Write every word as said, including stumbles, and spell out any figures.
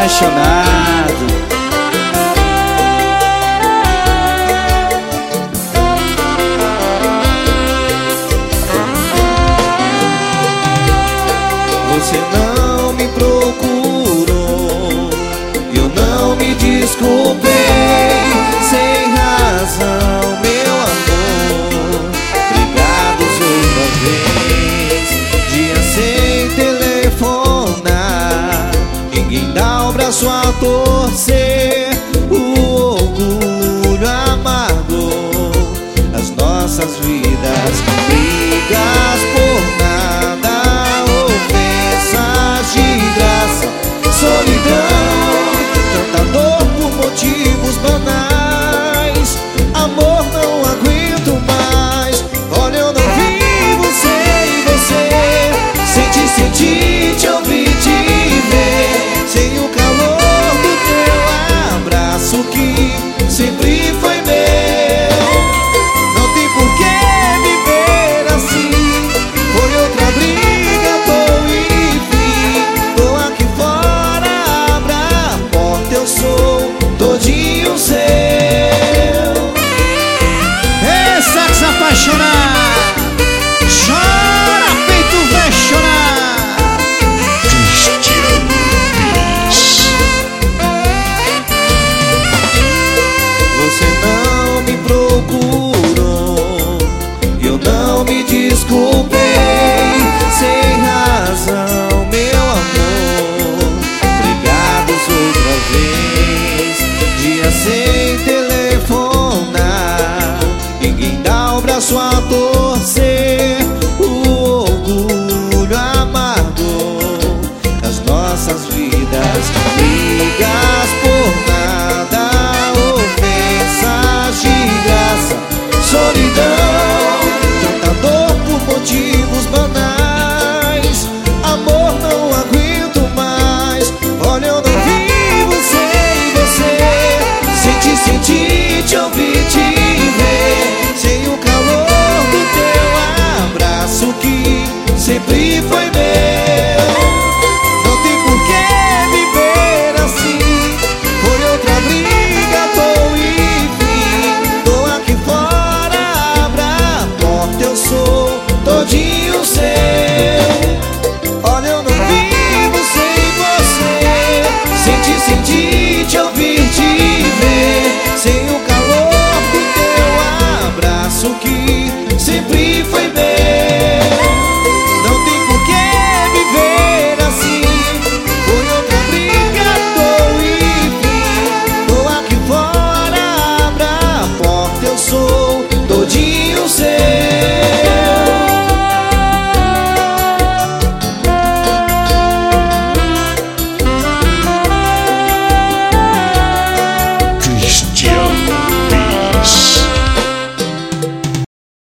apaixonado. Você não me procurou, eu não me desculpei, sem razão, meu amor. Brigados outra vez, dia sem telefonar, ninguém dá o braço a torcer. O orgulho amargou as nossas vidas, brigas por nada, ofensas de graça, solidão, tanta dor por motivos banais. Amor, não aguento mais. Olha, eu não vivo sem você, sem te sentir, te ouvir, te ver, sem o calor do teu abraço que sempre foi meu. Não tem por que viver assim, foi outra briga, tô enfim. Tô aqui fora, abra a porta, eu sou todinho seu. Ei, sexo apaixonado, chora feito vai chorar. Cristiano Pires. Você não me procurou, eu não me desculpei, sem razão, meu amor. Brigados outra vez, dia sem telefonar, ninguém dá o braço a torcer. O orgulho amargou as nossas vidas, brigas por nada, ofensas de graça, solidão, tanta dor por motivos banais. Amor, não aguento mais. Olha, eu não vivo sem você, sem te sentir, te ouvir, te ver, sem o calor do teu abraço que sempre foi meu.